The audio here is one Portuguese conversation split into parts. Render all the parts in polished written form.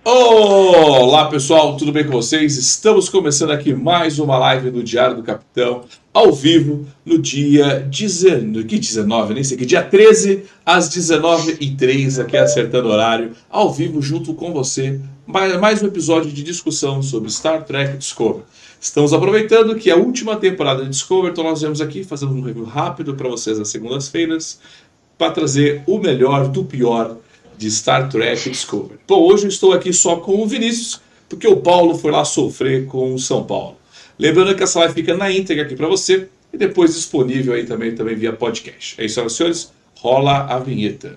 Olá pessoal, tudo bem com vocês? Estamos começando aqui mais uma live do Diário do Capitão, ao vivo, no dia 19, nem sei que dia 13, às 19h03, aqui acertando o horário, ao vivo junto com você, mais um episódio de discussão sobre Star Trek Discovery. Estamos aproveitando que é a última temporada de Discovery, então nós viemos aqui fazendo um review rápido para vocês às segundas-feiras, para trazer o melhor do pior de Star Trek Discovery. Bom, hoje eu estou aqui só com o Vinícius, porque o Paulo foi lá sofrer com o São Paulo. Lembrando que essa live fica na íntegra aqui para você e depois disponível aí também via podcast. É isso, senhoras e senhores, rola a vinheta.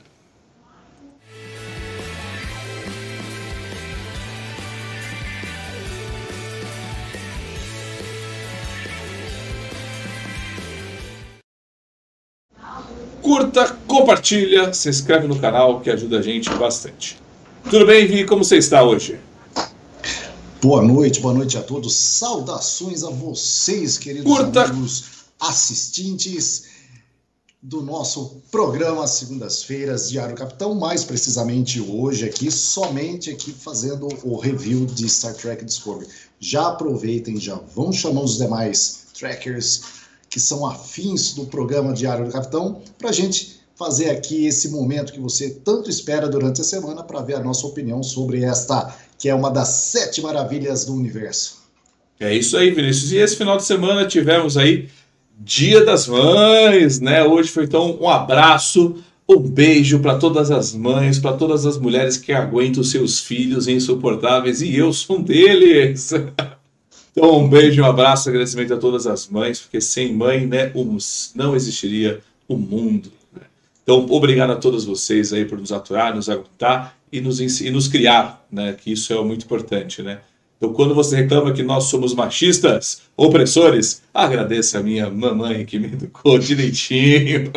Curta, compartilha, se inscreve no canal que ajuda a gente bastante. Tudo bem, Vi? Como você está hoje? Boa noite a todos. Saudações a vocês, queridos amigos assistentes do nosso programa segundas-feiras, Diário do Capitão. Mais precisamente hoje aqui, somente aqui fazendo o review de Star Trek Discovery. Já aproveitem, já vão chamando os demais trackers que são afins do programa Diário do Capitão, para a gente fazer aqui esse momento que você tanto espera durante a semana para ver a nossa opinião sobre esta, que é uma das 7 maravilhas do universo. É isso aí, Vinícius. E esse final de semana tivemos aí Dia das Mães, né? Hoje foi então um abraço, um beijo para todas as mães, para todas as mulheres que aguentam seus filhos insuportáveis, e eu sou um deles. Então, um beijo, um abraço, agradecimento a todas as mães, porque sem mãe, né, não existiria o mundo. Né? Então, obrigado a todas vocês aí por nos aturar, nos aguentar e nos criar, né, que isso é muito importante, né? Então, quando você reclama que nós somos machistas, opressores, agradeça a minha mamãe que me educou direitinho.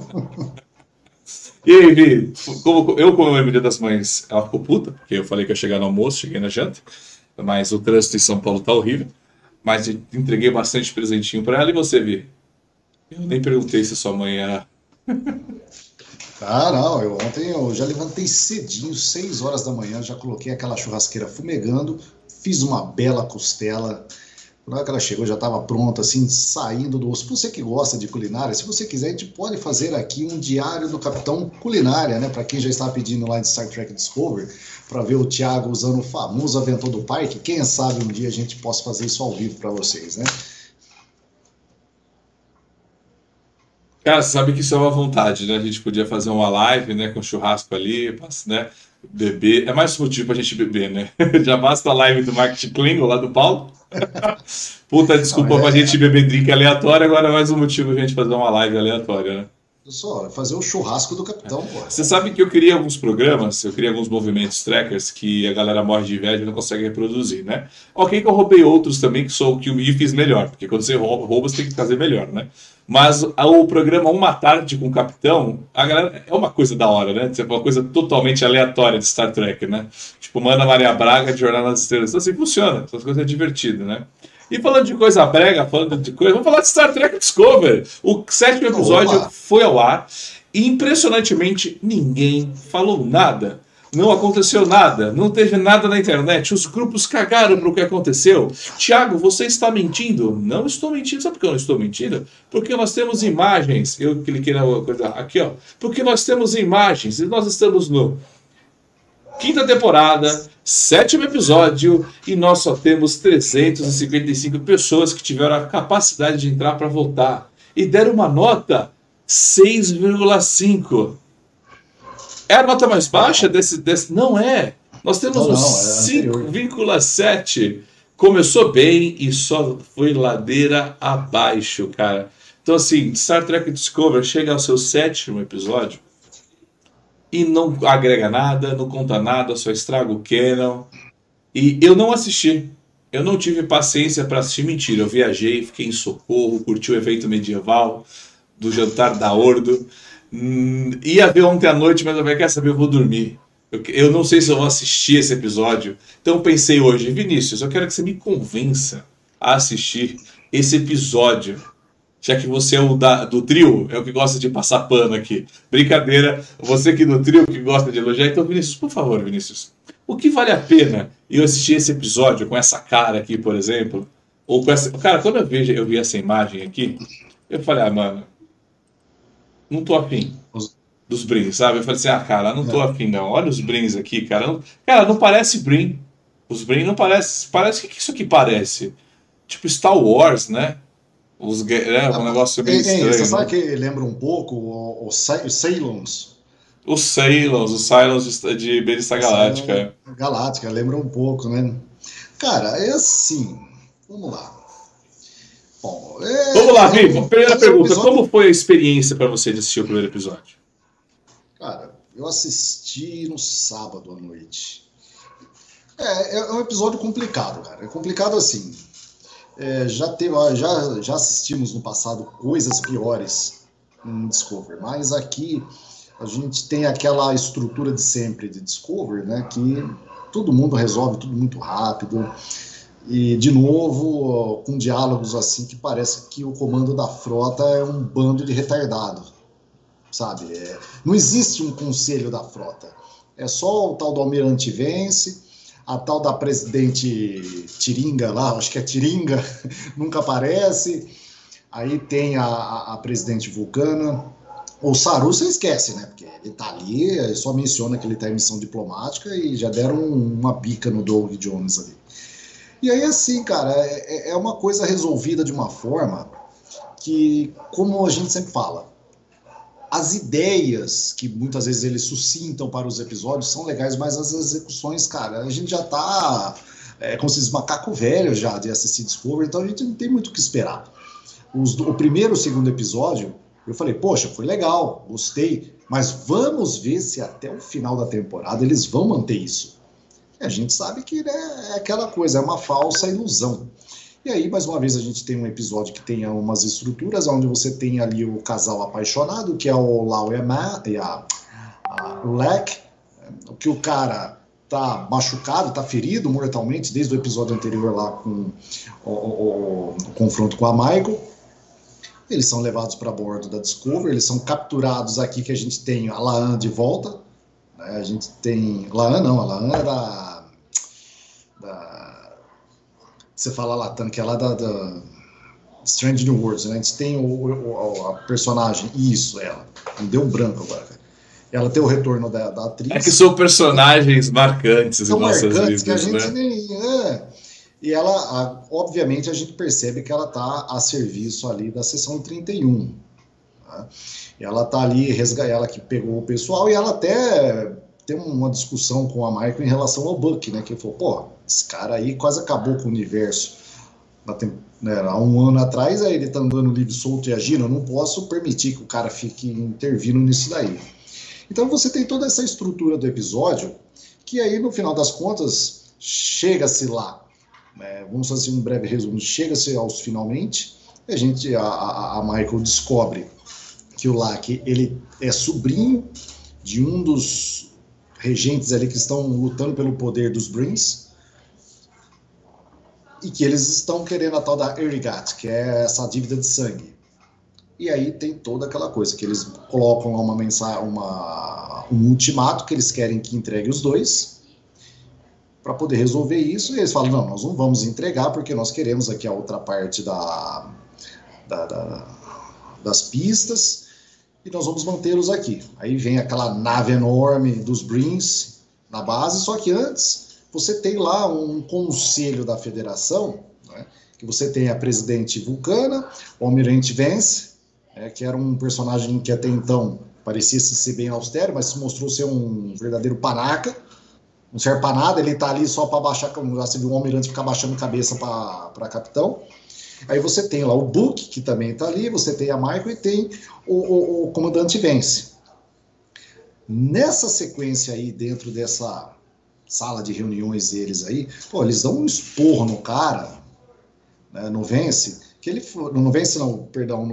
E aí, Vi, eu comemorei o Dia das Mães, ela ficou puta, porque eu falei que ia chegar no almoço, cheguei na janta. Mas o trânsito em São Paulo tá horrível. Mas eu entreguei bastante presentinho para ela. E você, Vi? Eu nem perguntei se sua mãe era... Ah, não. Ontem eu já levantei cedinho, 6 horas da manhã. Já coloquei aquela churrasqueira fumegando. Fiz uma bela costela. Na hora que ela chegou, já estava pronta, assim, saindo do osso. Você que gosta de culinária, se você quiser, a gente pode fazer aqui um Diário do Capitão Culinária, né? Para quem já está pedindo lá de Star Trek Discovery, para ver o Thiago usando o famoso aventor do parque. Quem sabe um dia a gente possa fazer isso ao vivo para vocês, né? Cara, você sabe que isso é uma vontade, né? A gente podia fazer uma live, né? Com churrasco ali, né? Beber. É mais motivo pra gente beber, né? Já basta a live do Marketing Klingon lá do Paulo. Puta, desculpa pra gente beber drink aleatório, agora é mais um motivo pra gente fazer uma live aleatória, né? Só fazer o churrasco do Capitão, pô. Você sabe que eu criei alguns programas, eu criei alguns movimentos trackers que a galera morre de inveja e não consegue reproduzir, né? Ok que eu roubei outros também que eu fiz melhor, porque quando você rouba, você tem que fazer melhor, né? Mas o programa Uma Tarde com o Capitão, a galera, é uma coisa da hora, né? É uma coisa totalmente aleatória de Star Trek, né? Tipo, Ana Maria Braga de Jornada das Estrelas. Então, assim, funciona, essas coisas é divertido, né? E falando de coisa brega, falando de coisa, vamos falar de Star Trek Discovery. O 7º episódio foi ao ar e, impressionantemente, ninguém falou nada. Não aconteceu nada, não teve nada na internet, os grupos cagaram para o que aconteceu. Thiago, você está mentindo? Não estou mentindo, sabe por que eu não estou mentindo? Porque nós temos imagens, eu cliquei na coisa aqui, ó. Porque nós temos imagens e nós estamos no 5ª temporada, 7º episódio, e nós só temos 355 pessoas que tiveram a capacidade de entrar para votar. E deram uma nota 6,5. É a nota mais baixa desse? Não é. Nós temos um 5,7. Começou bem e só foi ladeira abaixo, cara. Então, assim, Star Trek Discovery chega ao seu 7º episódio e não agrega nada, não conta nada, só estraga o canon. E eu não assisti. Eu não tive paciência para assistir. Mentira, eu viajei, fiquei em Socorro, curti o evento medieval do jantar da Ordo. Ia ver ontem à noite, mas eu falei, quer saber, eu vou dormir. Eu não sei se eu vou assistir esse episódio. Então eu pensei hoje, Vinícius, eu quero que você me convença a assistir esse episódio. Já que você é o do trio, é o que gosta de passar pano aqui. Brincadeira, você que do trio que gosta de elogiar. Então, Vinícius, por favor, Vinícius, O que vale a pena eu assistir esse episódio com essa cara aqui, por exemplo? Ou com essa... Cara, quando eu vi essa imagem aqui, eu falei, mano, não tô afim dos Brins, sabe? Eu falei assim, cara, não tô afim não. Olha os Brins aqui, cara. Cara, não parece Brin. Os Brin não parece... Parece... O que isso aqui parece? Tipo Star Wars, né? Um negócio meio estranho. Você sabe que lembra um pouco os Cylons? Os Cylons de Battlestar Galáctica. Galáctica, lembra um pouco, né? Cara, é assim... Vamos lá. Bom, vamos lá, Vivo. Primeira pergunta. Episódio... Como foi a experiência para você de assistir o primeiro episódio? Cara, eu assisti no sábado à noite. É um episódio complicado, cara. É complicado assim. Já assistimos no passado coisas piores em Discovery, mas aqui a gente tem aquela estrutura de sempre de Discovery, né? Que todo mundo resolve tudo muito rápido. E, de novo, com diálogos assim que parece que o comando da frota é um bando de retardado, sabe? Não existe um conselho da frota. É só o tal do Almirante Vence, a tal da presidente Tiringa lá, acho que é Tiringa, nunca aparece. Aí tem a presidente Vulcana. O Saru você esquece, né? Porque ele tá ali, só menciona que ele tá em missão diplomática e já deram uma bica no Doug Jones ali. E aí, assim, cara, é uma coisa resolvida de uma forma que, como a gente sempre fala, as ideias que muitas vezes eles suscitam para os episódios são legais, mas as execuções, cara, a gente já tá, como se diz, macaco velho já de assistir Discovery, então a gente não tem muito o que esperar. O primeiro e o segundo episódio, eu falei, poxa, foi legal, gostei, mas vamos ver se até o final da temporada eles vão manter isso. A gente sabe que é aquela coisa, é uma falsa ilusão. E aí, mais uma vez, a gente tem um episódio que tem umas estruturas onde você tem ali o casal apaixonado, que é o Lau e o Lek, que o cara tá machucado, tá ferido mortalmente, desde o episódio anterior lá com o confronto com a Michael. Eles são levados para bordo da Discovery, eles são capturados aqui, que a gente tem a La'an de volta. A gente tem... La'an não, a La'an é da... Você fala Latam, que é lá da Strange New Worlds, né? A gente tem a personagem, isso, ela. Me deu um branco agora, cara. Ela tem o retorno da atriz. É que são personagens marcantes em nossas vidas, que a gente né? Nem... E ela, obviamente, a gente percebe que ela está a serviço ali da seção 31. Tá? E ela está ali, ela que pegou o pessoal, e ela até tem uma discussão com a Michael em relação ao Buck, né? Que ele falou, pô, esse cara aí quase acabou com o universo. Há um ano atrás, aí ele tá andando livre, solto e agindo, eu não posso permitir que o cara fique intervindo nisso daí. Então você tem toda essa estrutura do episódio, que aí, no final das contas, chega-se lá. Vamos fazer um breve resumo. Chega-se aos finalmente, a Michael descobre que o Lak, ele é sobrinho de um dos regentes ali que estão lutando pelo poder dos Brins, e que eles estão querendo a tal da Irrigat, que é essa dívida de sangue. E aí tem toda aquela coisa, que eles colocam lá uma mensagem, um ultimato, que eles querem que entregue os dois, para poder resolver isso, e eles falam, não, nós não vamos entregar, porque nós queremos aqui a outra parte das pistas, e nós vamos mantê-los aqui. Aí vem aquela nave enorme dos Brins na base, só que antes você tem lá um conselho da federação, né, que você tem a presidente Vulcana, o Almirante Vence, que era um personagem que até então parecia ser bem austero, mas se mostrou ser um verdadeiro panaca, não serve para nada, ele tá ali só para baixar, como já se viu um almirante ficar baixando cabeça para capitão. Aí você tem lá o Book, que também está ali, você tem a Michael e tem o comandante Vence. Nessa sequência aí, dentro dessa sala de reuniões deles aí, pô, eles dão um esporro no cara, né, no Vence, que ele no Vence não, perdão,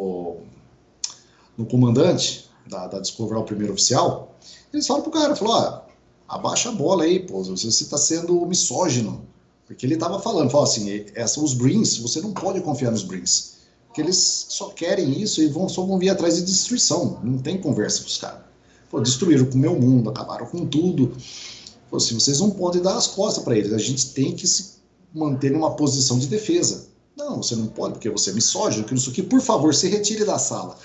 no comandante da Discovery, o primeiro oficial, eles falam pro cara, abaixa a bola aí, pô, você está sendo misógino. Porque ele estava falando assim, os Brins, você não pode confiar nos Brins. Porque eles só querem isso e só vão vir atrás de destruição. Não tem conversa com os caras. Pô, destruíram com o meu mundo, acabaram com tudo. Pô, se vocês não podem dar as costas para eles, a gente tem que se manter numa posição de defesa. Não, você não pode, porque você é misógino, que não sei o que. Por favor, se retire da sala.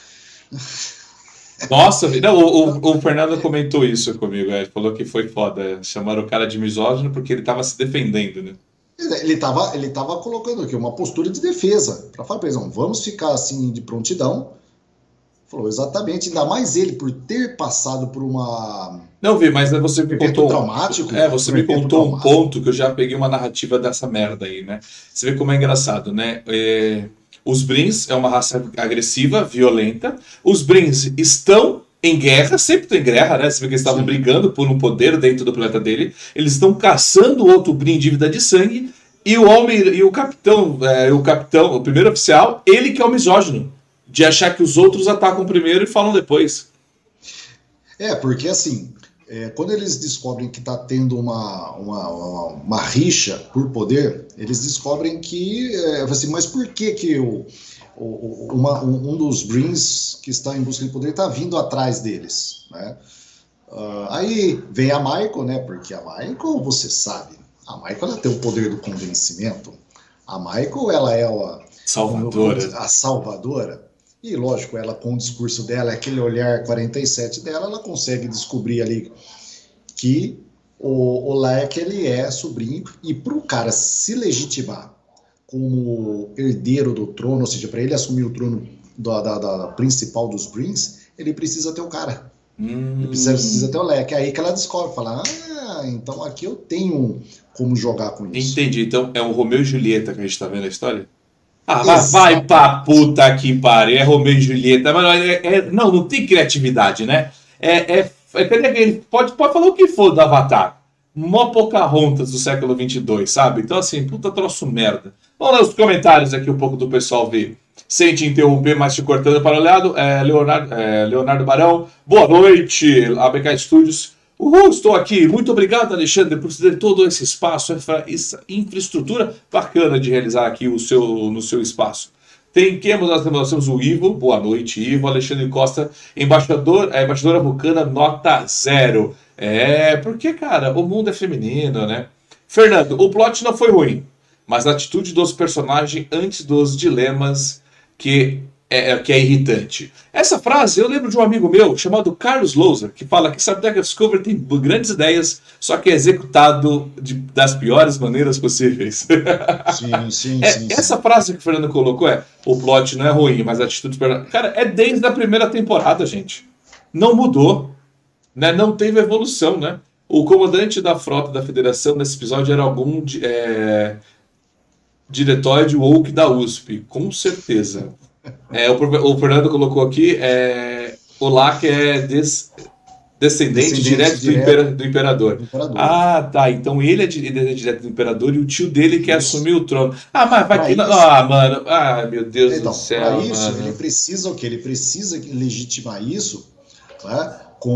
Nossa, não, o Fernando comentou isso comigo, ele falou que foi foda. Chamaram o cara de misógino porque ele tava se defendendo, né? Ele tava colocando aqui uma postura de defesa. Para falar para eles, não, vamos ficar assim de prontidão. Falou exatamente, ainda mais ele por ter passado por uma... Não, Vi, mas você me contou... traumático. Você me contou um ponto que eu já peguei uma narrativa dessa merda aí, né? Você vê como é engraçado, né? Os Brins é uma raça agressiva, violenta. Os Brins estão em guerra, sempre estão em guerra, né? Você vê que eles estavam brigando por um poder dentro do planeta dele. Eles estão caçando outro Brin em dívida de sangue. E o homem, e o capitão, o primeiro oficial, ele que é o misógino. De achar que os outros atacam primeiro e falam depois. Porque assim, quando eles descobrem que está tendo uma rixa por poder, eles descobrem que, assim, mas por que um dos Brins que está em busca de poder está vindo atrás deles, né? Aí vem a Michael, né? Porque a Michael, você sabe, a Michael ela tem o poder do convencimento. A Michael, ela é a salvadora. E, lógico, ela com o discurso dela, aquele olhar 47 dela, ela consegue descobrir ali que o Laek, ele é sobrinho, e para o cara se legitimar como herdeiro do trono, ou seja, para ele assumir o trono da principal dos Brins, ele precisa ter o cara. Ele precisa ter o Laek. É aí que ela descobre, fala, então aqui eu tenho como jogar com isso. Entendi, então é um Romeu e Julieta que a gente está vendo a história? Mas vai pra puta que pariu, é Romeu e Julieta. Mas não tem criatividade, né? Pode falar o que for do Avatar. Mó Pocahontas do século 22, sabe? Então, assim, puta troço merda. Vamos ler os comentários aqui um pouco do pessoal ver. Sem te interromper, mas te cortando para o lado. Leonardo Barão, boa noite, ABK Studios. Estou aqui. Muito obrigado, Alexandre, por ceder todo esse espaço, essa infraestrutura bacana de realizar aqui no seu espaço. Nós temos o Ivo, boa noite, Ivo. Alexandre Costa, embaixadora vulcana, nota 0. Porque, cara, o mundo é feminino, né? Fernando, o plot não foi ruim, mas a atitude dos personagens antes dos dilemas que é irritante. Essa frase eu lembro de um amigo meu chamado Carlos Louser, que fala que Star Trek Discovery tem grandes ideias, só que é executado das piores maneiras possíveis. Sim. Essa frase que o Fernando colocou o plot não é ruim, mas a atitude... Cara, é desde a primeira temporada, gente. Não mudou. Né? Não teve evolução, né? O comandante da frota da Federação nesse episódio era algum diretório de woke da USP, com certeza. O Fernando colocou aqui, o Laek é descendente direto do Imperador. Tá, então ele é direto do Imperador e o tio dele quer assumir o trono. Mas vai que... mano, meu Deus do céu. Para isso, ele precisa o quê? Ele precisa legitimar isso, né,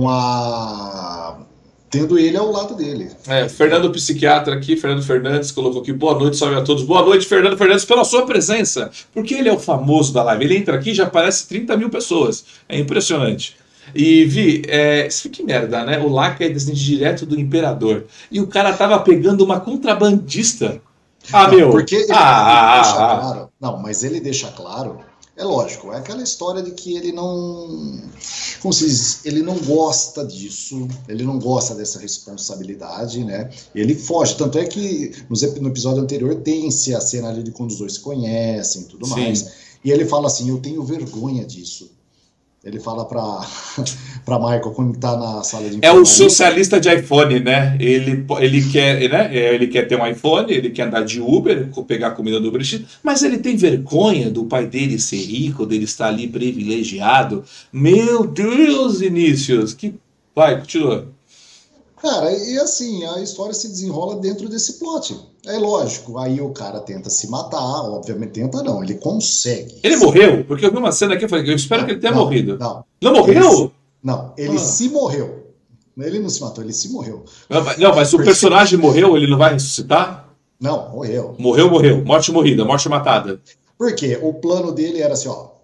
tendo ele ao lado dele. Fernando Psiquiatra aqui, Fernando Fernandes colocou aqui, boa noite, salve a todos. Boa noite, Fernando Fernandes, pela sua presença. Porque ele é o famoso da live. Ele entra aqui e já aparece 30 mil pessoas. É impressionante. E Vi, que merda, né? O Laek é descendente direto do Imperador. E o cara tava pegando uma contrabandista. Porque ele deixa claro. Não, mas ele deixa claro. É lógico, é aquela história de que ele não... Como se diz? Ele não gosta disso, ele não gosta dessa responsabilidade, né? Ele foge, tanto é que no episódio anterior tem-se a cena ali de quando os dois se conhecem e tudo mais. E ele fala assim, eu tenho vergonha disso. Ele fala pra Michael quando tá na sala de enfermagem. É o socialista de iPhone, né? Ele quer, né? Ele quer ter um iPhone, ele quer andar de Uber, pegar comida do Uber Eats, mas ele tem vergonha do pai dele ser rico, dele estar ali privilegiado. Meu Deus, Vinícius! Vai, continua. Cara, e assim, a história se desenrola dentro desse plot. É lógico, aí o cara tenta se matar, obviamente tenta não, ele consegue. Ele morreu? Porque eu vi uma cena aqui, eu espero que ele tenha morrido. Não morreu? Ele se morreu. Ele não se matou, ele se morreu. Não, mas o personagem morreu, ele não vai ressuscitar? Não, morreu. Morreu. Morte morrida, morte matada. Por quê? O plano dele era assim,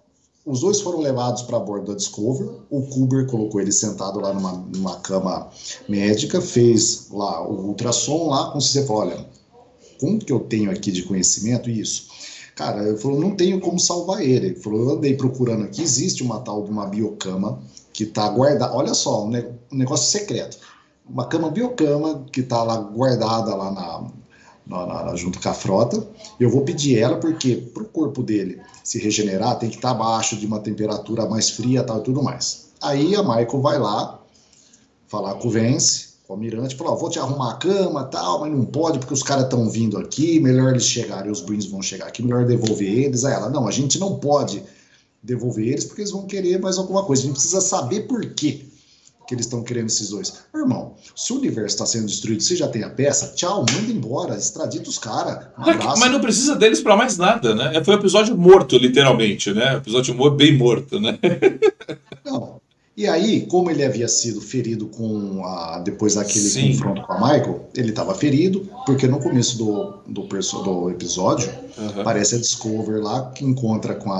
os dois foram levados para bordo da Discovery. O Kuber colocou ele sentado lá numa cama médica, fez lá o ultrassom lá, como você falou, olha, com o que eu tenho aqui de conhecimento, isso. Cara, ele falou, não tenho como salvar ele. Ele falou, eu andei procurando aqui, existe uma tal de uma biocama que está guardada, olha só, um negócio secreto. Uma cama biocama que está lá guardada lá junto com a frota. Eu vou pedir ela porque para o corpo dele se regenerar tem que estar abaixo de uma temperatura mais fria tal, e tudo mais. Aí a Michael vai lá falar com o Vance, com o almirante, falou, vou te arrumar a cama tal, mas não pode porque os caras estão vindo aqui, melhor eles chegarem, os Brins vão chegar aqui, melhor devolver eles. Aí ela, não, a gente não pode devolver eles porque eles vão querer mais alguma coisa, a gente precisa saber por quê que eles estão querendo esses dois. Irmão, se o universo está sendo destruído, você já tem a peça, tchau, manda embora, extradita os caras. Mas não precisa deles para mais nada, né? Foi um episódio morto, literalmente, né? Episódio bem morto, né? Não. E aí, como ele havia sido ferido depois daquele confronto com a Michael, ele estava ferido, porque no começo do episódio, aparece a Discovery lá, que encontra com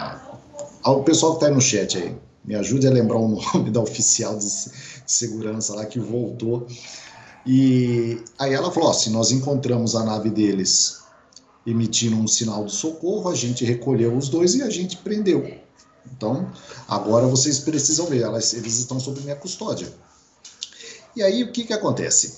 o pessoal que está aí no chat aí. Me ajude a lembrar o nome da oficial de segurança lá que voltou. E aí ela falou, se nós encontramos a nave deles emitindo um sinal de socorro, a gente recolheu os dois e a gente prendeu. Então, agora vocês precisam ver, eles estão sob minha custódia. E aí, o que acontece?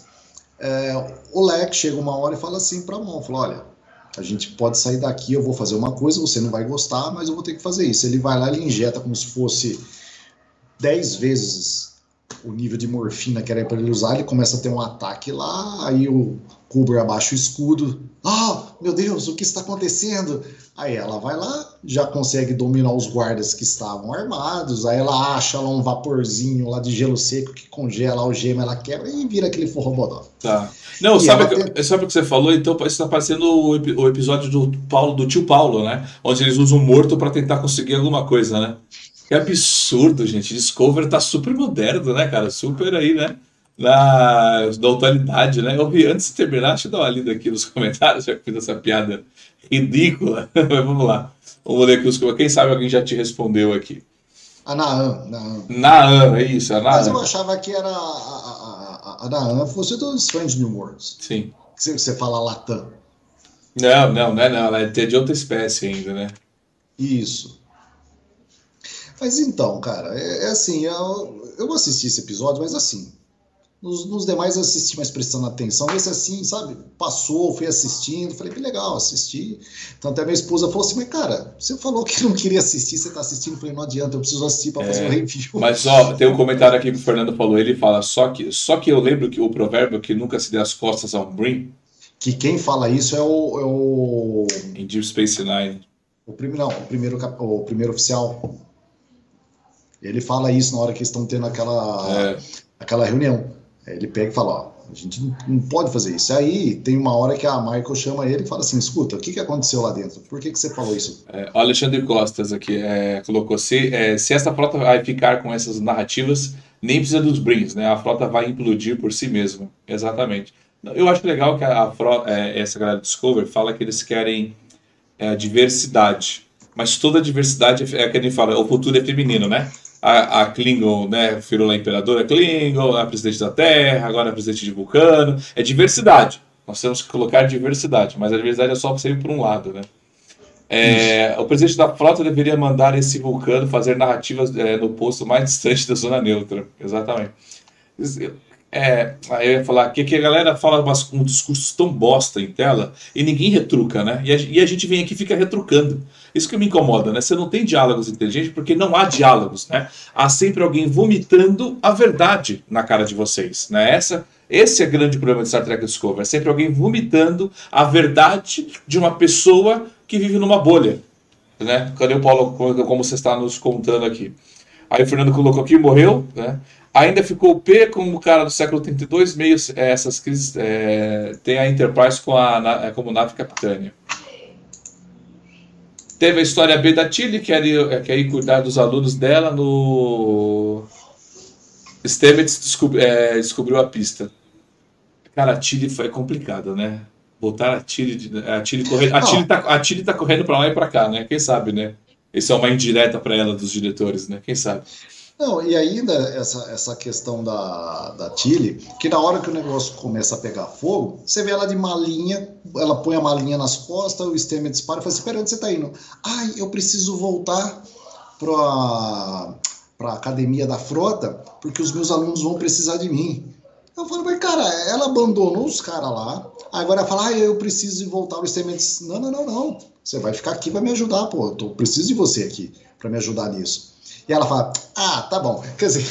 O Lex chega uma hora e fala assim para a Mon, olha, a gente pode sair daqui, eu vou fazer uma coisa, você não vai gostar, mas eu vou ter que fazer isso. Ele vai lá, ele injeta como se fosse 10 vezes o nível de morfina que era para ele usar, ele começa a ter um ataque lá, aí o Kuber abaixa o escudo, meu Deus, o que está acontecendo? Aí ela vai lá, já consegue dominar os guardas que estavam armados, aí ela acha lá um vaporzinho lá de gelo seco que congela a algema, ela quebra e vira aquele forrobodó. Tá. Não, sabe o que você falou? Então isso está parecendo o episódio do tio Paulo, né? Onde eles usam um morto para tentar conseguir alguma coisa, né? Que absurdo, gente. Discovery tá super moderno, né, cara? Super aí, né? Da atualidade, né? Eu vi antes de terminar, deixa eu dar uma lida aqui nos comentários, já que fiz essa piada ridícula. Mas vamos lá. Vamos ler aqui os comentários. Quem sabe alguém já te respondeu aqui. A Naan. Naan, é isso, a Naan. Mas eu achava que era a Naan fosse do Strange New Worlds. Sim. Você fala Latam. Não. Ela é de outra espécie ainda, né? Isso. Mas então, cara, assim, eu assisti esse episódio, mas assim, nos demais eu assisti mais prestando atenção, esse assim, sabe, passou, fui assistindo, falei, que legal, assisti, então até minha esposa falou assim, mas cara, você falou que não queria assistir, você tá assistindo, eu falei, não adianta, eu preciso assistir pra fazer um review. Mas ó, tem um comentário aqui que o Fernando falou, ele fala, só que eu lembro que o provérbio que nunca se dê as costas a um Brin. Que quem fala isso é o... Em Deep Space Nine. O primeiro oficial. Ele fala isso na hora que eles estão tendo aquela reunião. Ele pega e fala, a gente não pode fazer isso. Aí tem uma hora que a Michael chama ele e fala assim, escuta, o que aconteceu lá dentro? Por que você falou isso? O Alexandre Costas aqui colocou, se essa frota vai ficar com essas narrativas, nem precisa dos Brins, né? A frota vai implodir por si mesma. Exatamente. Eu acho legal que a frota, essa galera do Discovery fala que eles querem diversidade. Mas toda diversidade é que ele fala, o futuro é feminino, né? A Klingon, né, Firula Imperadora Klingon, a presidente da Terra, agora a presidente de Vulcano. É diversidade. Nós temos que colocar diversidade, mas a diversidade é só para sair por um lado, né? O presidente da frota deveria mandar esse Vulcano fazer narrativas no posto mais distante da zona neutra. Exatamente. Aí eu ia falar que a galera fala um discurso tão bosta em tela e ninguém retruca, né? E a gente vem aqui e fica retrucando. Isso que me incomoda, né? Você não tem diálogos inteligentes porque não há diálogos, né? Há sempre alguém vomitando a verdade na cara de vocês, né? Esse é o grande problema de Star Trek Discovery. É sempre alguém vomitando a verdade de uma pessoa que vive numa bolha, né? Cadê o Paulo, como você está nos contando aqui? Aí o Fernando colocou aqui, morreu, né? Ainda ficou o P como o cara do século 32, meio essas crises, tem a Enterprise como nave capitânia. Teve a história B da Tilly, que é ir cuidar dos alunos dela no... Stamets descobriu a pista. Cara, a Tilly foi complicada, né? Voltar a Tilly correndo. A Tilly tá correndo pra lá e pra cá, né? Quem sabe, né? Isso é uma indireta para ela dos diretores, né? Quem sabe? Não, e ainda essa questão da Tilly, que na hora que o negócio começa a pegar fogo, você vê ela de malinha, ela põe a malinha nas costas, o Stamets para e fala assim, pera, onde você tá indo? Ai, eu preciso voltar pra academia da frota, porque os meus alunos vão precisar de mim. Eu falo, mas cara, ela abandonou os caras lá, agora ela fala, ai, eu preciso voltar, o Stamets, não, você vai ficar aqui pra me ajudar, pô, eu preciso de você aqui pra me ajudar nisso. E ela fala, tá bom. Quer dizer,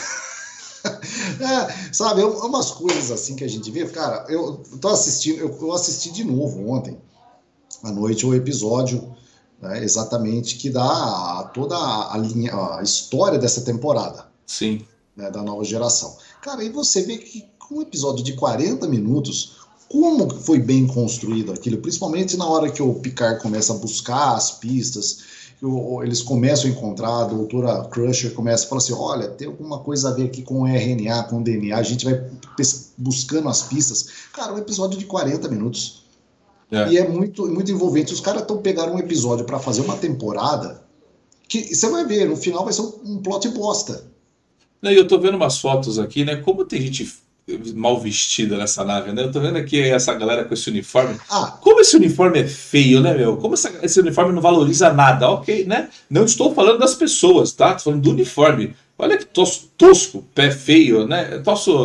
sabe, umas coisas assim que a gente vê. Cara, eu tô assistindo, eu assisti de novo ontem à noite o episódio, né, exatamente, que dá toda a história dessa temporada. Sim. Né, da nova geração. Cara, e você vê que com um episódio de 40 minutos, como foi bem construído aquilo, principalmente na hora que o Picard começa a buscar as pistas, eles começam a encontrar, a doutora Crusher começa a falar assim, olha, tem alguma coisa a ver aqui com o RNA, com o DNA, a gente vai buscando as pistas. Cara, um episódio de 40 minutos. E é muito, muito envolvente. Os caras estão pegando um episódio para fazer uma temporada que você vai ver, no final vai ser um plot bosta. Não, eu tô vendo umas fotos aqui, né? Como tem gente mal vestida nessa nave, né? Eu tô vendo aqui essa galera com esse uniforme. Como esse uniforme é feio, né, meu? Como esse uniforme não valoriza nada, ok, né? Não estou falando das pessoas, tá? Estou falando do uniforme. Olha que tosco, pé feio, né?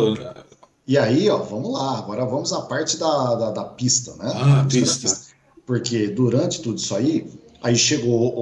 E aí, ó, vamos lá. Agora vamos à parte da pista, né? A pista. Porque durante tudo isso aí chegou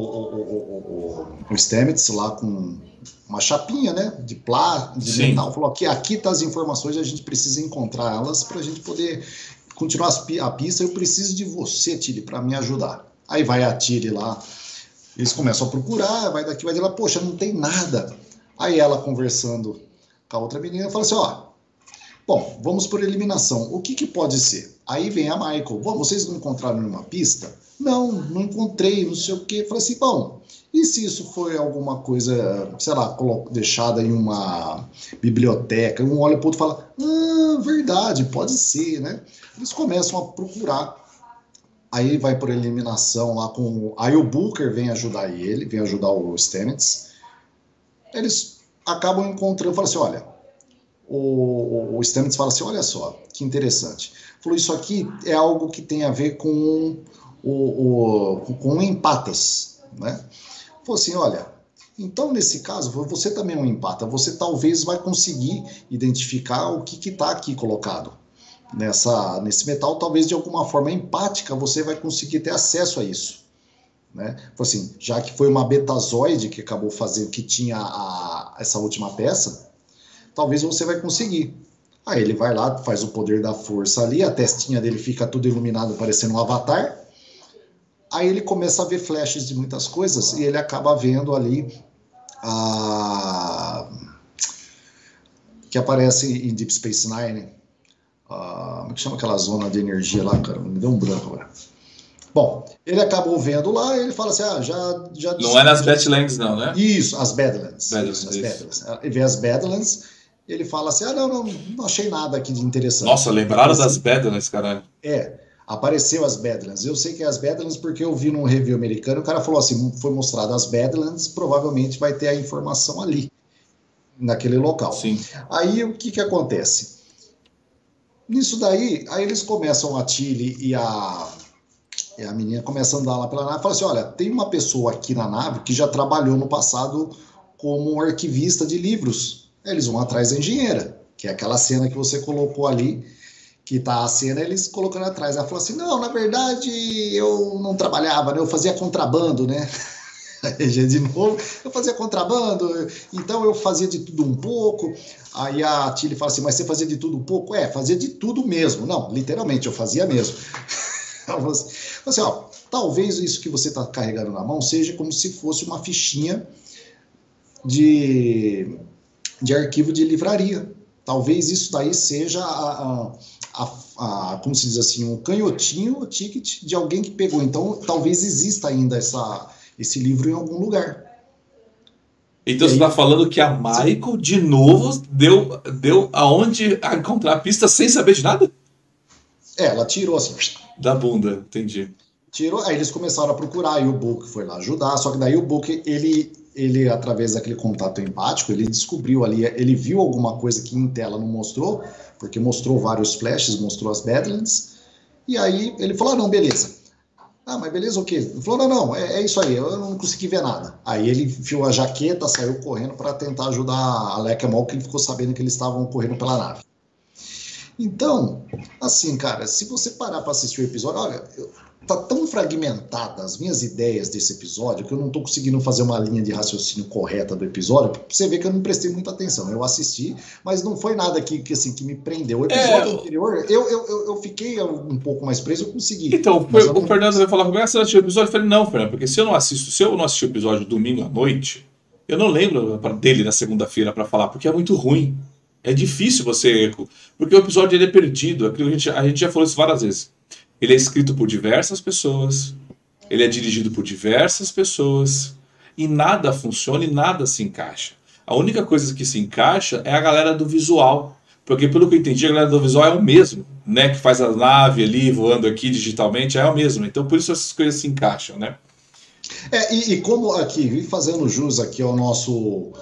o Stamets lá com uma chapinha, né, de metal, falou que aqui tá as informações, a gente precisa encontrar elas para a gente poder continuar a pista, eu preciso de você, Tilly, para me ajudar. Aí vai a Tilly lá, eles começam a procurar, vai daqui, vai de lá, poxa, não tem nada. Aí ela conversando com a outra menina, fala assim, bom, vamos por eliminação, o que pode ser? Aí vem a Michael, bom, vocês não encontraram nenhuma pista? Não encontrei, não sei o quê. Falei assim, bom, e se isso foi alguma coisa, sei lá, deixada em uma biblioteca? Um olha para o outro e fala, verdade, pode ser, né? Eles começam a procurar. Aí vai por eliminação lá com... Aí o Booker vem ajudar ele, vem ajudar o Stamets. Eles acabam encontrando, falam assim, olha, o Stamets fala assim, olha só, que interessante. Falou, isso aqui é algo que tem a ver com empatas, né? Falou assim, olha, então nesse caso, você também é um empata, você talvez vai conseguir identificar o que está aqui colocado nesse metal, talvez de alguma forma empática você vai conseguir ter acesso a isso, né? Falou assim, já que foi uma betazoide que acabou fazendo, que tinha essa última peça, talvez você vai conseguir. Aí ele vai lá, faz o poder da força ali, a testinha dele fica tudo iluminado, parecendo um avatar. Aí ele começa a ver flashes de muitas coisas e ele acaba vendo ali que aparece em Deep Space Nine. Como é que chama aquela zona de energia lá, cara? Me deu um branco agora. Bom, ele acabou vendo lá e ele fala assim, já não é nas Badlands não, né? Isso, as Badlands. Badlands. Ele vê as Badlands, ele fala assim, não achei nada aqui de interessante. Nossa, lembraram das Badlands, caralho. Apareceu as Badlands. Eu sei que é as Badlands porque eu vi num review americano, o cara falou assim, foi mostrado as Badlands, provavelmente vai ter a informação ali, naquele local. Sim. Aí o que acontece? Nisso daí, aí eles começam, a Tilly e a menina começam a andar lá pela nave e falam assim, olha, tem uma pessoa aqui na nave que já trabalhou no passado como arquivista de livros. Aí eles vão atrás da engenheira, que é aquela cena que você colocou ali, que tá a cena, eles colocando atrás. Ela falou assim, não, na verdade eu não trabalhava, né? Eu fazia contrabando, né? De novo, eu fazia contrabando, então eu fazia de tudo um pouco. Aí a Tilly fala assim, mas você fazia de tudo um pouco? Fazia de tudo mesmo. Não, literalmente, eu fazia mesmo. Ela falou assim, talvez isso que você está carregando na mão seja como se fosse uma fichinha de arquivo de livraria. Talvez isso daí seja como se diz assim, um canhotinho, o ticket de alguém que pegou. Então, talvez exista ainda esse livro em algum lugar. Então você está falando que a Michael, de novo, deu aonde encontrar a pista sem saber de nada? Ela tirou assim. Da bunda, entendi. Tirou, aí eles começaram a procurar, e o Book foi lá ajudar, só que daí o Book, ele através daquele contato empático, ele descobriu ali, ele viu alguma coisa que em tela não mostrou, porque mostrou vários flashes, mostrou as Badlands, e aí ele falou, não, beleza. Mas beleza o quê? Ele falou, não, é isso aí, eu não consegui ver nada. Aí ele enfiou a jaqueta, saiu correndo para tentar ajudar a Leca Mol, que ele ficou sabendo que eles estavam correndo pela nave. Então, assim, cara, se você parar para assistir o episódio, olha, tá tão fragmentada as minhas ideias desse episódio que eu não tô conseguindo fazer uma linha de raciocínio correta do episódio, pra você ver que eu não prestei muita atenção. Eu assisti, mas não foi nada que me prendeu. O episódio anterior, eu fiquei um pouco mais preso, eu consegui. Então, o Fernando vai falar comigo, você assistiu o episódio? Eu falei, não, Fernando, porque se eu não assisti o episódio domingo à noite, eu não lembro dele na segunda-feira para falar, porque é muito ruim. É difícil você... Porque o episódio ele é perdido. Aquilo a gente já falou isso várias vezes. Ele é escrito por diversas pessoas. Ele é dirigido por diversas pessoas. E nada funciona e nada se encaixa. A única coisa que se encaixa é a galera do visual. Porque pelo que eu entendi, a galera do visual é o mesmo. Né? Que faz a nave ali voando aqui digitalmente é o mesmo. Então por isso essas coisas se encaixam, né? E como aqui, fazendo jus aqui ao nosso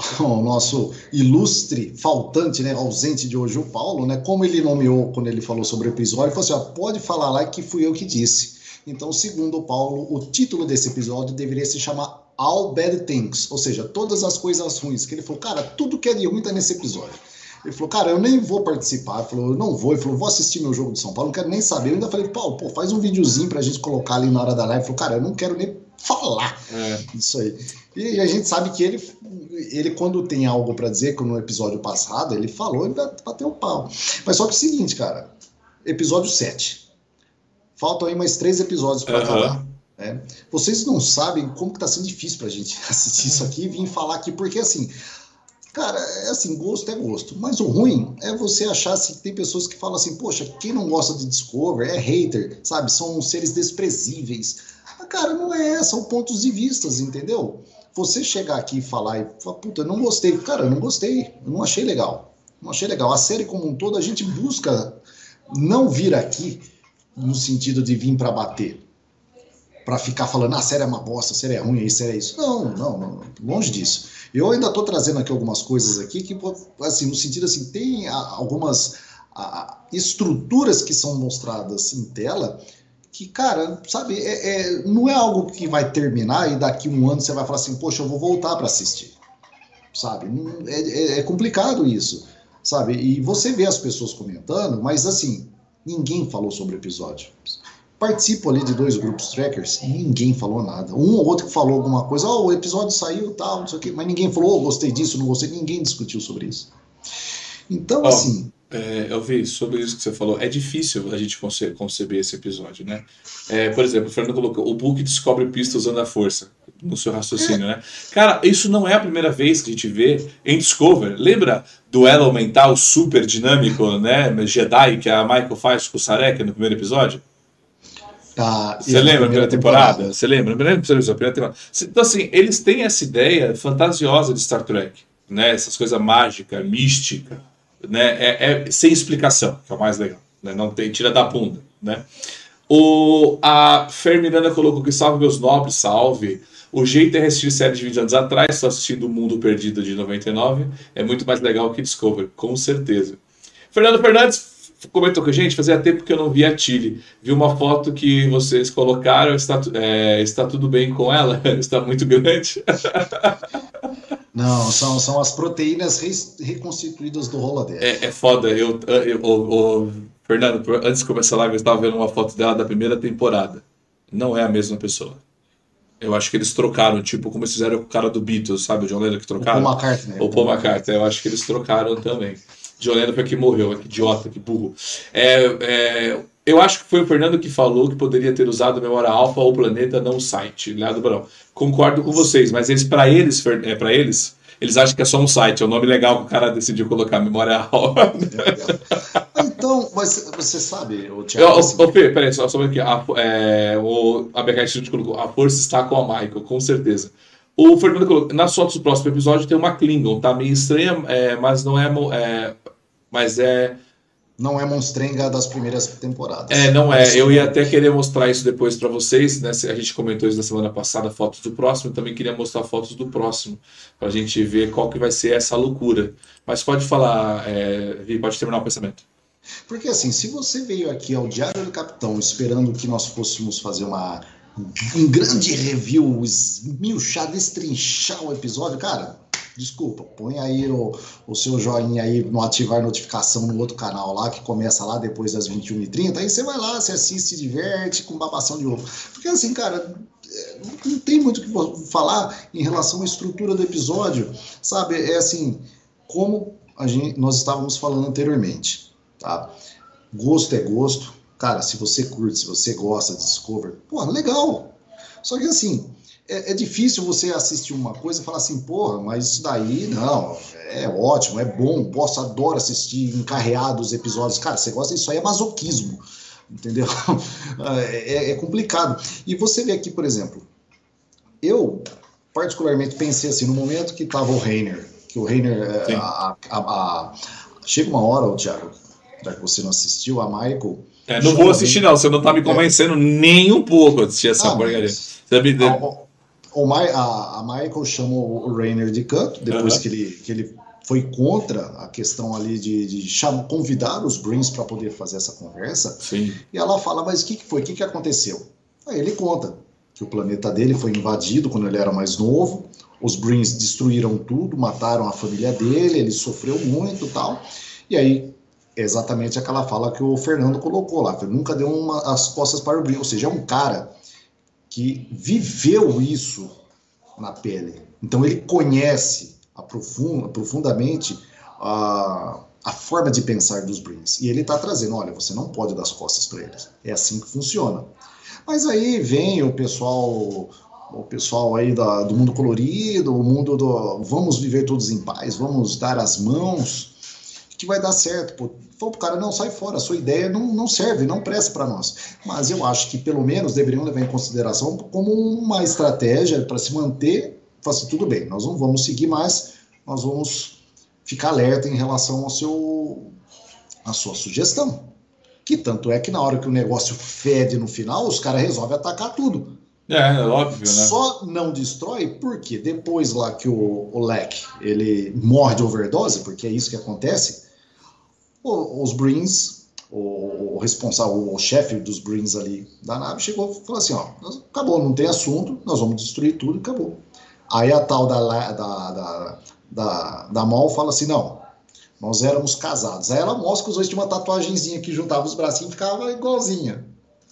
ilustre faltante, né, ausente de hoje, o Paulo, né, como ele nomeou quando ele falou sobre o episódio, ele falou assim, pode falar lá que fui eu que disse. Então, segundo o Paulo, o título desse episódio deveria se chamar All Bad Things, ou seja, todas as coisas ruins, que ele falou, cara, tudo que é de ruim tá nesse episódio. Ele falou, cara, eu nem vou participar. Ele falou, eu não vou. Ele falou, vou assistir meu jogo de São Paulo, não quero nem saber. Eu ainda falei, Paulo, faz um videozinho pra gente colocar ali na hora da live. Ele falou, cara, eu não quero nem falar isso aí. E a gente sabe que ele quando tem algo pra dizer, como no episódio passado, ele falou, ele bateu o pau. Mas só que é o seguinte, cara, episódio 7. Faltam aí mais 3 episódios pra acabar. Né? Vocês não sabem como que tá sendo difícil pra gente assistir isso aqui e vir falar aqui, porque assim... Cara, é assim, gosto é gosto. Mas o ruim é você achar assim, que tem pessoas que falam assim, poxa, quem não gosta de Discovery é hater, sabe? São seres desprezíveis. Cara, não é, são pontos de vistas, entendeu? Você chegar aqui e falar, puta, eu não gostei. Cara, eu não gostei, eu não achei legal. Não achei legal. A série como um todo, a gente busca não vir aqui no sentido de vir para bater. Para ficar falando, a série é uma bosta, a série é ruim, a série é isso. Não, longe disso. Eu ainda estou trazendo aqui algumas coisas aqui que, assim, no sentido assim, tem algumas estruturas que são mostradas em tela que, cara, sabe, não é algo que vai terminar e daqui um ano você vai falar assim, poxa, eu vou voltar para assistir, sabe? É complicado isso, sabe? E você vê as pessoas comentando, mas assim, ninguém falou sobre o episódio. Participo ali de 2 grupos trackers e ninguém falou nada. Um ou outro que falou alguma coisa, o episódio saiu, tal, não sei o quê, mas ninguém falou, gostei disso, não gostei, ninguém discutiu sobre isso. Então, assim... Eu vi sobre isso que você falou. É difícil a gente conceber esse episódio, né? Por exemplo, o Fernando colocou, o Book descobre pista usando a força, no seu raciocínio, né? Cara, isso não é a primeira vez que a gente vê em Discovery. Lembra duelo mental super dinâmico, né? Jedi, que a Michael faz com o Sarek no primeiro episódio? Você lembra a primeira temporada? Você lembra? Então, assim, eles têm essa ideia fantasiosa de Star Trek, né? Essas coisas mágicas, mística, né? Sem explicação, que é o mais legal, né? Não tem, tira da bunda, né? A Fer Miranda colocou que salve meus nobres, salve. O jeito é assistir série de 20 anos atrás, estou assistindo O Mundo Perdido de 99, é muito mais legal que Discovery, com certeza. Fernando Fernandes comentou com a gente, fazia tempo que eu não via a Tilly. Vi uma foto que vocês colocaram, está tudo bem com ela? Está muito grande? Não, são as proteínas reconstituídas do holodeck. É foda. Fernando, antes de começar a live, eu estava vendo uma foto dela da primeira temporada. Não é a mesma pessoa. Eu acho que eles trocaram, tipo, como eles fizeram com o cara do Beatles, sabe? O John Lennon que trocaram. O Paul McCartney. O Paul McCartney, eu acho que eles trocaram também. John Lennon foi que morreu, que idiota, que burro. Eu acho que foi o Fernando que falou que poderia ter usado a memória alfa ou planeta, não o site. Leandro Barão. Concordo com vocês, mas para eles, eles acham que é só um site. É um nome legal que o cara decidiu colocar, memória alfa. Então, mas você sabe, o Thiago... Fê, peraí, só aqui. A BK Institute colocou, a força está com a Michael, com certeza. O Fernando colocou, nas fotos do próximo episódio tem uma Klingon, tá meio estranha, mas não é... mas é Não é monstrenga das primeiras temporadas. Não é. Eu ia até querer mostrar isso depois para vocês, né? A gente comentou isso na semana passada, fotos do próximo. Eu também queria mostrar fotos do próximo, para a gente ver qual que vai ser essa loucura. Mas pode falar, Vi, pode terminar o pensamento. Porque assim, se você veio aqui ao Diário do Capitão esperando que nós fôssemos fazer um grande review, esmiuçar, destrinchar o episódio, cara, desculpa, põe aí o seu joinha aí no ativar notificação no outro canal lá, que começa lá depois das 21h30, aí você vai lá, você assiste, se diverte com babação de ovo. Porque assim, cara, não tem muito o que falar em relação à estrutura do episódio, sabe? É assim, como nós estávamos falando anteriormente, tá? Gosto é gosto. Cara, se você curte, se você gosta de Discovery, porra, legal. Só que assim, é difícil você assistir uma coisa e falar assim, porra, mas isso daí, não, é ótimo, é bom, adoro assistir encarreado os episódios. Cara, você gosta disso aí, é masoquismo, entendeu? É complicado. E você vê aqui, por exemplo, eu particularmente pensei assim, no momento que tava o Reiner, que o Reiner, chega uma hora, Thiago, já que você não assistiu, a Michael... não vou assistir não, você não tá me convencendo nem um pouco a assistir essa porcaria. A Michael chama o Reiner de canto, depois que ele foi contra a questão ali de convidar os Brins para poder fazer essa conversa. Sim. E ela fala, mas o que foi? O que aconteceu? Aí ele conta que o planeta dele foi invadido quando ele era mais novo, os Brins destruíram tudo, mataram a família dele, ele sofreu muito e tal. E aí, é exatamente aquela fala que o Fernando colocou lá, que nunca deu as costas para o Brin, ou seja, é um cara que viveu isso na pele. Então ele conhece profundamente a forma de pensar dos Brins. E ele está trazendo, olha, você não pode dar as costas para eles. É assim que funciona. Mas aí vem o pessoal aí do mundo colorido, o mundo do vamos viver todos em paz, vamos dar as mãos, que vai dar certo. Pô, falou pro cara, não, sai fora, a sua ideia não serve, não presta para nós. Mas eu acho que pelo menos deveriam levar em consideração como uma estratégia para se manter, falar assim, tudo bem, nós não vamos seguir mais, nós vamos ficar alerta em relação à sua sugestão. Que tanto é que na hora que o negócio fede no final, os caras resolvem atacar tudo. É óbvio, né? Só não destrói porque depois lá que o Lek, ele morre de overdose, porque é isso que acontece, os Brins, o responsável, o chefe dos Brins ali da nave, chegou e falou assim, ó, acabou, não tem assunto, nós vamos destruir tudo e acabou. Aí a tal da Mal fala assim, não, nós éramos casados. Aí ela mostra que os dois tinham uma tatuagenzinha que juntava os bracinhos e ficava igualzinha.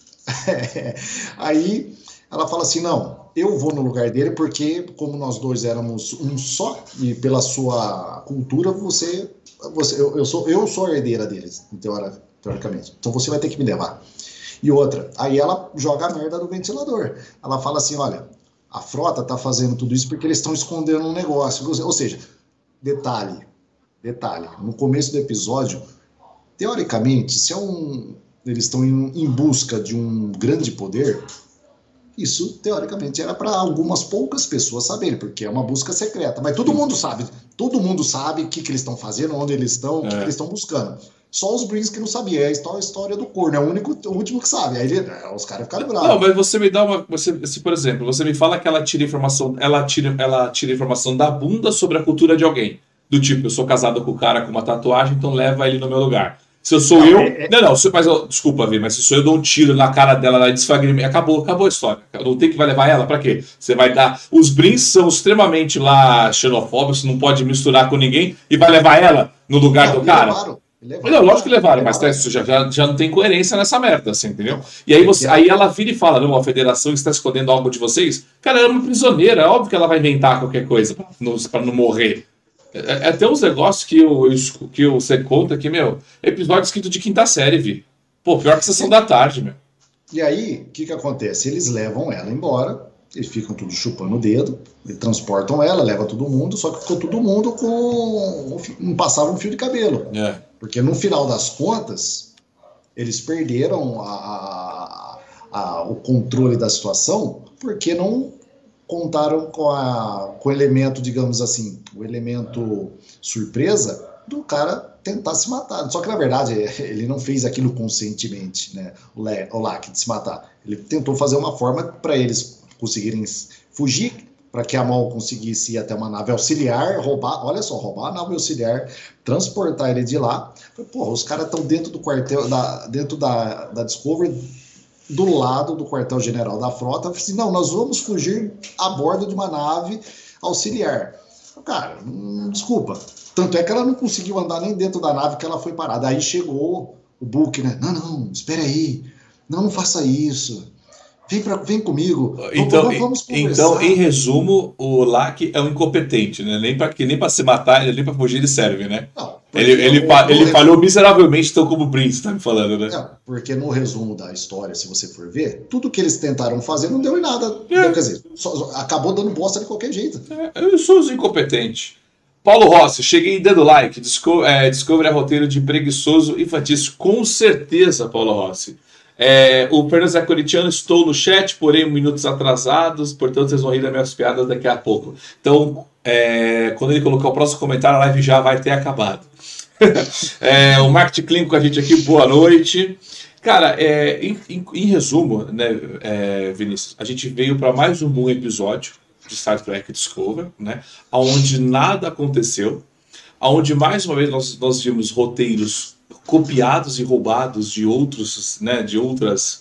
Aí ela fala assim, não, eu vou no lugar dele porque como nós dois éramos um só e pela sua cultura eu sou a herdeira deles, teoricamente. Então você vai ter que me levar. E outra, aí ela joga a merda no ventilador. Ela fala assim, olha, a frota tá fazendo tudo isso porque eles estão escondendo um negócio. Ou seja, detalhe, no começo do episódio, teoricamente, se eles estão em busca de um grande poder, isso, teoricamente, era para algumas poucas pessoas saberem, porque é uma busca secreta. Mas todo mundo sabe o que eles estão fazendo, onde eles estão, o que eles estão buscando. Só os Brins que não sabiam, é a história do corno, é o último que sabe. Aí os caras ficaram bravos. Não, mas você me dá por exemplo, você me fala que ela tira informação da bunda sobre a cultura de alguém. Do tipo, eu sou casado com o cara com uma tatuagem, então leva ele no meu lugar. Se eu sou desculpa, Vi, mas se eu dou um tiro na cara dela, ela desfagre, acabou a história. Não tem que vai levar ela, pra quê? Você vai dar... Os Brins são extremamente lá xenofóbicos, não pode misturar com ninguém, e vai levar ela no lugar do cara? Não, lógico que levaram, mas isso já não tem coerência nessa merda, assim, entendeu? E aí ela vira e fala, não, a federação está escondendo algo de vocês? Cara, ela é uma prisioneira, é óbvio que ela vai inventar qualquer coisa pra não morrer. É até uns negócios que você conta que, meu, episódio escrito de quinta série, Vi. Pô, pior que Sessão da Tarde, meu. E aí, o que acontece? Eles levam ela embora, eles ficam tudo chupando o dedo, eles transportam ela, leva todo mundo, só que ficou todo mundo não passava um fio de cabelo. Porque no final das contas, eles perderam o controle da situação porque não contaram com o elemento, digamos assim, o elemento surpresa do cara tentar se matar. Só que, na verdade, ele não fez aquilo conscientemente, né? O Lack de se matar. Ele tentou fazer uma forma para eles conseguirem fugir, para que a Maul conseguisse ir até uma nave auxiliar, roubar a nave auxiliar, transportar ele de lá. Porra, os caras estão dentro do quartel, dentro da Discovery, do lado do quartel-general da frota. Assim, não, nós vamos fugir a bordo de uma nave auxiliar. Cara, desculpa. Tanto é que ela não conseguiu andar nem dentro da nave que ela foi parada. Aí chegou o Book, né? Não, espera aí. Não faça isso. Vem comigo. Vamos conversar. Então, em resumo, o Lack é um incompetente, né? Nem para se matar, nem para fugir ele serve, né? Não, ele falhou miseravelmente, então, como o Prince tá me falando, né? Não, porque no resumo da história, se você for ver, tudo que eles tentaram fazer não deu em nada. Quer dizer, acabou dando bosta de qualquer jeito. Eu sou os incompetentes. Paulo Rossi, cheguei dando like. Discovery é roteiro de preguiçoso infantis. Com certeza, Paulo Rossi. O Fernando Zé Coritiano, estou no chat, porém minutos atrasados, portanto vocês vão rir das minhas piadas daqui a pouco. Então, quando ele colocar o próximo comentário, a live já vai ter acabado. O Marketing Clínico com a gente aqui, boa noite. Cara, em resumo, né, Vinícius, a gente veio para mais um bom episódio de Star Trek Discovery, né, onde nada aconteceu, onde mais uma vez nós vimos roteiros copiados e roubados de outros, né, de outras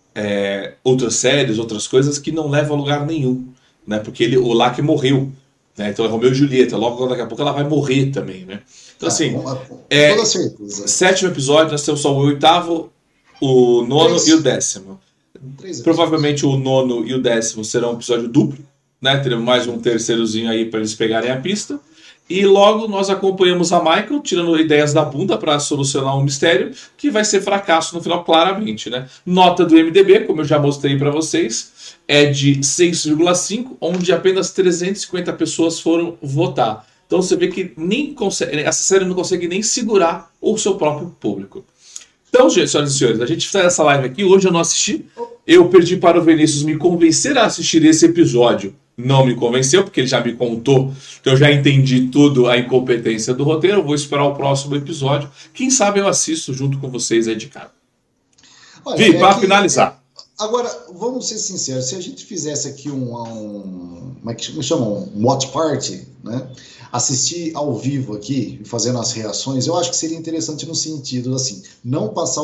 séries, outras coisas que não levam a lugar nenhum, né, porque o Lack morreu, né, então é Romeu e Julieta, logo daqui a pouco ela vai morrer também, né. Então assim, toda certeza. 7º episódio, nós temos só o 8º, o 9º e o 10º. Provavelmente o 9º e o 10º serão um episódio duplo, né, teremos mais um terceirozinho aí para eles pegarem a pista. E logo nós acompanhamos a Michael tirando ideias da bunda para solucionar um mistério que vai ser fracasso no final, claramente, né? Nota do MDB, como eu já mostrei para vocês, é de 6,5, onde apenas 350 pessoas foram votar. Então você vê que essa série não consegue nem segurar o seu próprio público. Então, senhoras e senhores, a gente faz essa live aqui. Hoje eu não assisti. Eu pedi para o Vinícius me convencer a assistir esse episódio. Não me convenceu, porque ele já me contou que eu já entendi tudo a incompetência do roteiro. Eu vou esperar o próximo episódio. Quem sabe eu assisto junto com vocês aí de casa. Vi, para finalizar. Agora, vamos ser sinceros. Se a gente fizesse aqui como é que chama? Um watch party, né? Assistir ao vivo aqui, fazendo as reações, eu acho que seria interessante no sentido, assim, não passar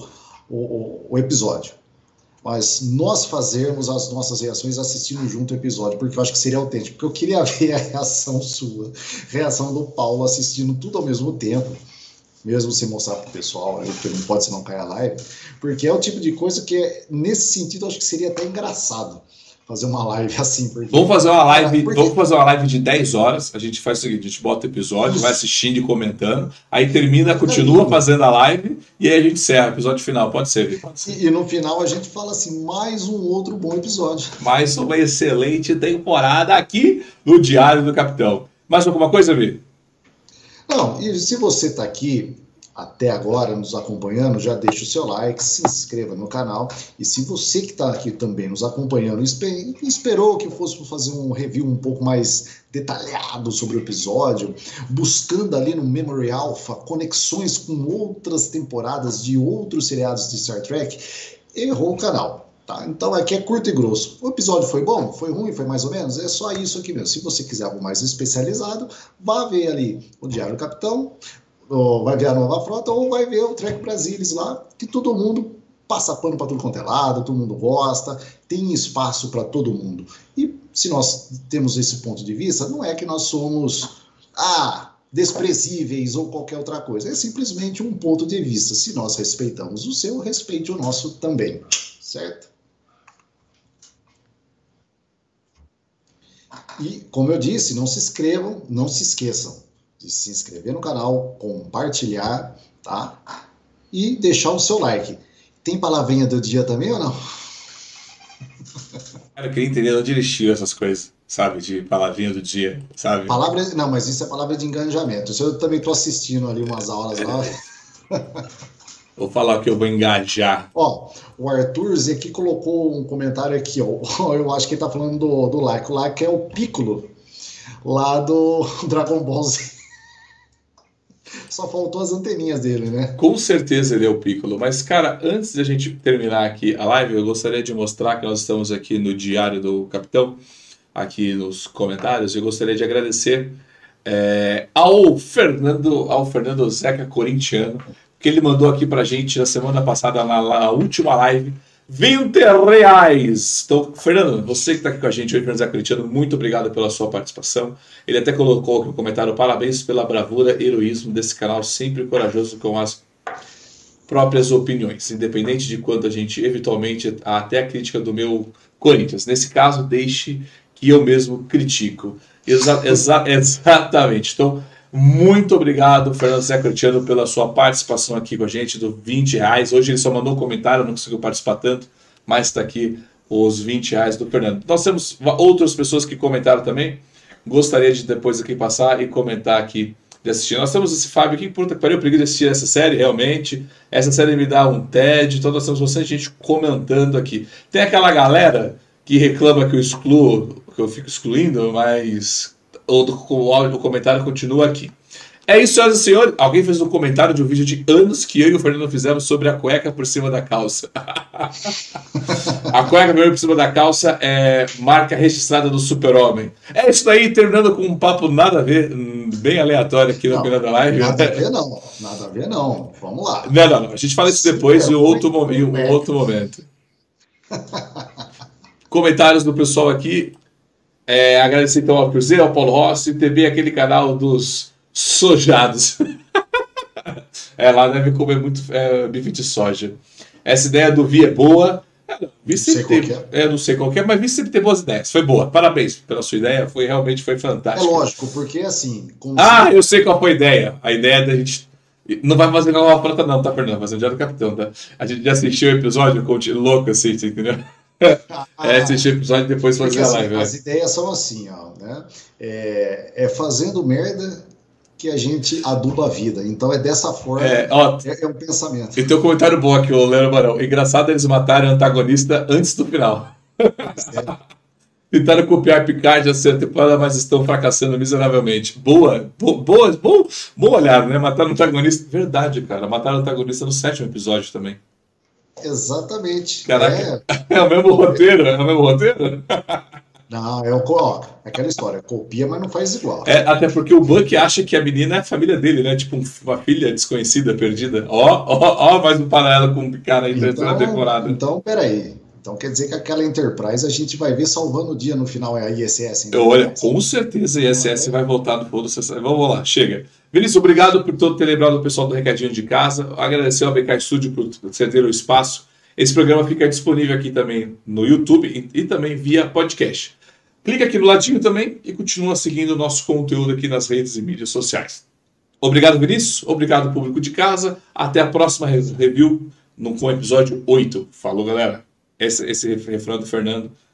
o episódio, mas nós fazermos as nossas reações assistindo junto o episódio, porque eu acho que seria autêntico, porque eu queria ver a reação sua, reação do Paulo assistindo tudo ao mesmo tempo, mesmo sem mostrar pro pessoal, né, porque não pode senão cair a live, porque é o tipo de coisa que, nesse sentido, eu acho que seria até engraçado fazer uma live assim. Porque... Vamos fazer uma live de 10 horas, a gente faz o seguinte, a gente bota o episódio, vai assistindo e comentando, aí termina, continua fazendo a live, e aí a gente encerra o episódio final, pode ser, Vitor? E no final a gente fala assim, mais um outro bom episódio. Mais uma excelente temporada aqui no Diário do Capitão. Mais alguma coisa, Vi? Não, e se você está aqui até agora nos acompanhando, já deixa o seu like, se inscreva no canal, e se você que está aqui também nos acompanhando esperou que eu fosse fazer um review um pouco mais detalhado sobre o episódio, buscando ali no Memory Alpha conexões com outras temporadas de outros seriados de Star Trek, errou o canal. Tá? Então aqui é curto e grosso. O episódio foi bom? Foi ruim? Foi mais ou menos? É só isso aqui mesmo. Se você quiser algo mais especializado, vá ver ali o Diário do Capitão, ou vai ver a Nova Frota, ou vai ver o Trek Brasilis lá, que todo mundo passa pano para tudo quanto é lado, todo mundo gosta, tem espaço para todo mundo. E se nós temos esse ponto de vista, não é que nós somos desprezíveis ou qualquer outra coisa, é simplesmente um ponto de vista. Se nós respeitamos o seu, respeite o nosso também, certo? E, como eu disse, não se inscrevam, não se esqueçam de se inscrever no canal, compartilhar, tá? E deixar o seu like. Tem palavrinha do dia também ou não? Cara, eu queria entender onde eles tiram essas coisas, sabe? De palavrinha do dia, sabe? Não, mas isso é palavra de engajamento. Eu também tô assistindo ali umas aulas lá. Vou falar que eu vou engajar. Ó, o Arthur Z aqui colocou um comentário aqui, ó. Eu acho que ele tá falando do like. O like é o Piccolo, lá do Dragon Ball Z. Só faltou as anteninhas dele, né? Com certeza ele é o Piccolo. Mas, cara, antes de a gente terminar aqui a live, eu gostaria de mostrar que nós estamos aqui no Diário do Capitão, aqui nos comentários. Eu gostaria de agradecer ao Fernando Zeca Corintiano, que ele mandou aqui pra gente na semana passada, na última live, R$20. Então, Fernando, você que está aqui com a gente hoje, Fernando Zeca Corintiano, muito obrigado pela sua participação. Ele até colocou aqui no comentário: parabéns pela bravura e heroísmo desse canal, sempre corajoso com as próprias opiniões, independente de quanto a gente, eventualmente, até a crítica do meu Corinthians. Nesse caso, deixe que eu mesmo critico. Exatamente. Então, muito obrigado, Fernando Zeca Corintiano, pela sua participação aqui com a gente, do R$20. Hoje ele só mandou um comentário, não conseguiu participar tanto, mas está aqui os R$20 do Fernando. Nós temos outras pessoas que comentaram também. Gostaria de depois aqui passar e comentar aqui de assistir. Nós temos esse Fábio aqui, puta que pariu, eu preguiça de assistir essa série, realmente. Essa série me dá um tédio, então nós temos bastante gente comentando aqui. Tem aquela galera que reclama que eu excluo, que eu fico excluindo, mas o comentário continua aqui. É isso, senhoras e senhores. Alguém fez um comentário de um vídeo de anos que eu e o Fernando fizemos sobre a cueca por cima da calça. A cueca por cima da calça é marca registrada do Super-Homem. É isso daí, terminando com um papo nada a ver, bem aleatório aqui no final da live. Nada a ver não, nada a ver não. Vamos lá. Não. A gente fala isso depois em um outro momento. Comentários do pessoal aqui. Agradecer então ao Cruzeiro, ao Paulo Rossi, TV, aquele canal dos sojados. Lá deve comer muito bife de soja. Essa ideia do Vi é boa. Vi sempre não sei qual que é, mas Vi sempre tem boas ideias. Foi boa. Parabéns pela sua ideia. Realmente foi fantástico. É lógico, porque assim... Eu sei qual foi a ideia. A ideia da gente... Não vai fazer igual a prata não, tá, Fernando? Vai fazer o Diário do Capitão, tá? A gente já assistiu o episódio louco assim, você entendeu? Assistir o episódio e depois fazer a live. As ideias são assim, ó, né? Fazendo merda que a gente aduba a vida. Então é dessa forma, um pensamento. E tem um comentário bom aqui, o Leandro Barão. Engraçado eles matarem o antagonista antes do final. Tentaram copiar Picard a ser temporada, mas estão fracassando miseravelmente. Bom olhar, né? Mataram o antagonista. Verdade, cara. Mataram o antagonista no 7º episódio também. Exatamente. Caraca, é o mesmo roteiro? Não, aquela história, copia, mas não faz igual. Até porque o Buck acha que a menina é a família dele, né? Tipo uma filha desconhecida, perdida. Mais um paralelo com o cara aí na temporada. Então, peraí. Então quer dizer que aquela Enterprise a gente vai ver salvando o dia no final, é a ISS. Olha, com certeza a ISS vai voltar no fundo. Vamos lá, chega. Vinícius, obrigado por ter lembrado o pessoal do recadinho de casa. Agradecer ao BK Studio por ceder o espaço. Esse programa fica disponível aqui também no YouTube e também via podcast. Clica aqui no ladinho também e continua seguindo o nosso conteúdo aqui nas redes e mídias sociais. Obrigado, Vinícius. Obrigado, público de casa. Até a próxima review com o episódio 8. Falou, galera. Esse refrão do Fernando